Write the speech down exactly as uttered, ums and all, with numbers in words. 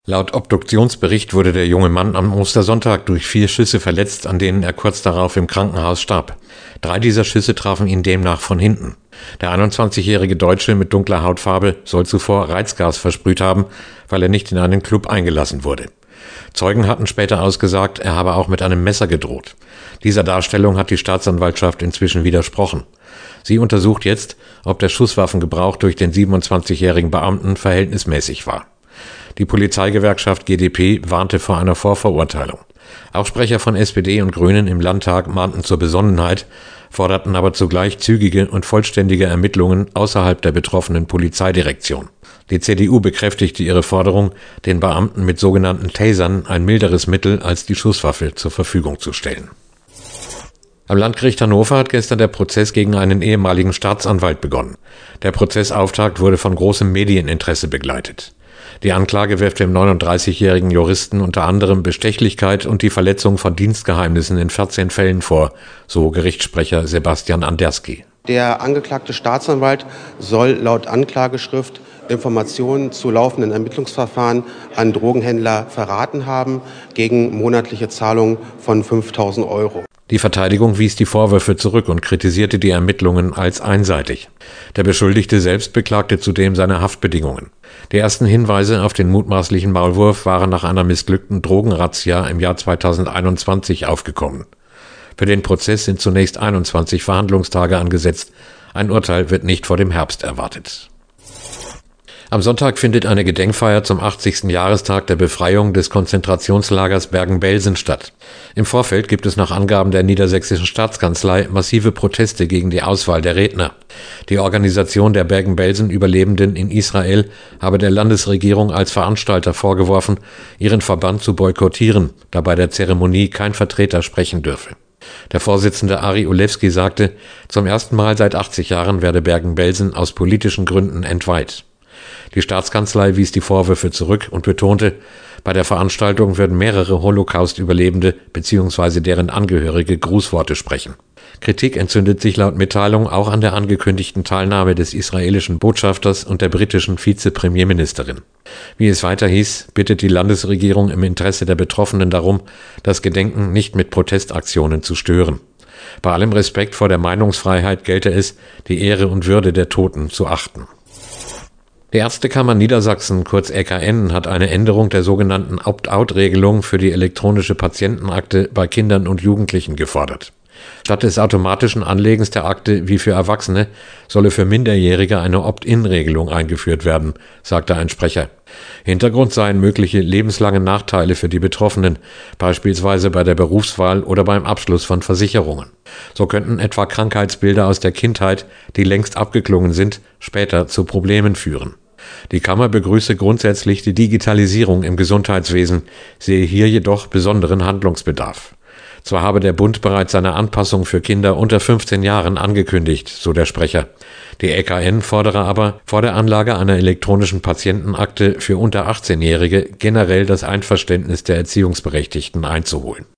Laut Obduktionsbericht wurde der junge Mann am Ostersonntag durch vier Schüsse verletzt, an denen er kurz darauf im Krankenhaus starb. Drei dieser Schüsse trafen ihn demnach von hinten. Der einundzwanzigjährige Deutsche mit dunkler Hautfarbe soll zuvor Reizgas versprüht haben, weil er nicht in einen Club eingelassen wurde. Zeugen hatten später ausgesagt, er habe auch mit einem Messer gedroht. Dieser Darstellung hat die Staatsanwaltschaft inzwischen widersprochen. Sie untersucht jetzt, ob der Schusswaffengebrauch durch den siebenundzwanzigjährigen Beamten verhältnismäßig war. Die Polizeigewerkschaft G D P warnte vor einer Vorverurteilung. Auch Sprecher von S P D und Grünen im Landtag mahnten zur Besonnenheit, forderten aber zugleich zügige und vollständige Ermittlungen außerhalb der betroffenen Polizeidirektion. Die C D U bekräftigte ihre Forderung, den Beamten mit sogenannten Tasern ein milderes Mittel als die Schusswaffe zur Verfügung zu stellen. Am Landgericht Hannover hat gestern der Prozess gegen einen ehemaligen Staatsanwalt begonnen. Der Prozessauftakt wurde von großem Medieninteresse begleitet. Die Anklage wirft dem neununddreißigjährigen Juristen unter anderem Bestechlichkeit und die Verletzung von Dienstgeheimnissen in vierzehn Fällen vor, so Gerichtssprecher Sebastian Anderski. Der angeklagte Staatsanwalt soll laut Anklageschrift Informationen zu laufenden Ermittlungsverfahren an Drogenhändler verraten haben, gegen monatliche Zahlungen von fünftausend Euro. Die Verteidigung wies die Vorwürfe zurück und kritisierte die Ermittlungen als einseitig. Der Beschuldigte selbst beklagte zudem seine Haftbedingungen. Die ersten Hinweise auf den mutmaßlichen Maulwurf waren nach einer missglückten Drogenrazzia im Jahr zweitausendeinundzwanzig aufgekommen. Für den Prozess sind zunächst einundzwanzig Verhandlungstage angesetzt. Ein Urteil wird nicht vor dem Herbst erwartet. Am Sonntag findet eine Gedenkfeier zum achtzigsten Jahrestag der Befreiung des Konzentrationslagers Bergen-Belsen statt. Im Vorfeld gibt es nach Angaben der Niedersächsischen Staatskanzlei massive Proteste gegen die Auswahl der Redner. Die Organisation der Bergen-Belsen-Überlebenden in Israel habe der Landesregierung als Veranstalter vorgeworfen, ihren Verband zu boykottieren, da bei der Zeremonie kein Vertreter sprechen dürfe. Der Vorsitzende Ari Olewski sagte, zum ersten Mal seit achtzig Jahren werde Bergen-Belsen aus politischen Gründen entweiht. Die Staatskanzlei wies die Vorwürfe zurück und betonte, bei der Veranstaltung würden mehrere Holocaust-Überlebende bzw. deren Angehörige Grußworte sprechen. Kritik entzündet sich laut Mitteilung auch an der angekündigten Teilnahme des israelischen Botschafters und der britischen Vizepremierministerin. Wie es weiter hieß, bittet die Landesregierung im Interesse der Betroffenen darum, das Gedenken nicht mit Protestaktionen zu stören. Bei allem Respekt vor der Meinungsfreiheit gelte es, die Ehre und Würde der Toten zu achten. Die Ärztekammer Niedersachsen, kurz Ä K N, hat eine Änderung der sogenannten Opt-out-Regelung für die elektronische Patientenakte bei Kindern und Jugendlichen gefordert. Statt des automatischen Anlegens der Akte wie für Erwachsene solle für Minderjährige eine Opt-in-Regelung eingeführt werden, sagte ein Sprecher. Hintergrund seien mögliche lebenslange Nachteile für die Betroffenen, beispielsweise bei der Berufswahl oder beim Abschluss von Versicherungen. So könnten etwa Krankheitsbilder aus der Kindheit, die längst abgeklungen sind, später zu Problemen führen. Die Kammer begrüße grundsätzlich die Digitalisierung im Gesundheitswesen, sehe hier jedoch besonderen Handlungsbedarf. Zwar habe der Bund bereits seine Anpassung für Kinder unter fünfzehn Jahren angekündigt, so der Sprecher. Die Ä K N fordere aber, vor der Anlage einer elektronischen Patientenakte für unter achtzehnjährige generell das Einverständnis der Erziehungsberechtigten einzuholen.